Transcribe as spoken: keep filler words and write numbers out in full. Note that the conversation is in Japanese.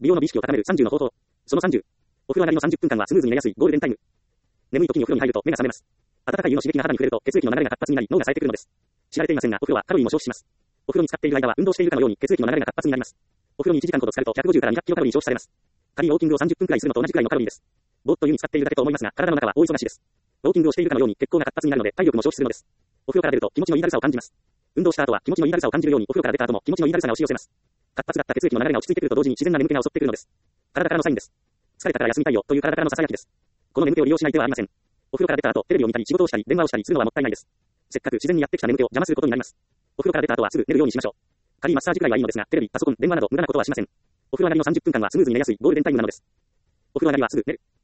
美容の美意識を高めるさんじゅうの方法。そのさんじゅう。お風呂上がりのさんじゅっぷんかんはスムーズに寝やすいゴールデンタイム。眠い時にお風呂に入ると目が覚めます。温かい湯の刺激が肌に触れると血液の流れが活発になり脳が冴えてくるのです。知られていませんが、お風呂はカロリーも消費します。お風呂に浸かっている間は運動しているかのように血液の流れが活発になります。お風呂にいちじかんほど浸かるとひゃくごじゅうからにひゃくキロカロリー消費されます。仮にウォーキングをさんじゅっぷんくらいするのと同じくらいのカロリーです。ぼーっと湯に浸かっているだけと思いますが、体の中は大忙しいです。ウォーキングをしているかのように血行が活発になるので体力も消費するのです。お風呂から出ると気持ちのいいだるさを感じます。運動した後は気持ちのいいだるさを感じるようにお風呂から出た後も気持ちのいいだるさが押し寄せます。活発だった血液の流れが落ち着いてくると同時に自然な眠気が襲ってくるのです。体からのサインです。疲れたから休みたいよという体からの囁きです。この眠気を利用しない手はありません。お風呂から出た後テレビを見たり仕事をしたり電話をしたりするのはもったいないです。せっかく自然にやってきた眠気を邪魔することになります。お風呂から出た後はすぐ寝るようにしましょう。仮にマッサージくらいはいいのですが、テレビ、パソコン、電話など無駄なことはしません。お風呂上がりのさんじゅっぷんかんはスムーズに寝やすいゴールデンタイムなのです。お風呂上がりはすぐ寝る。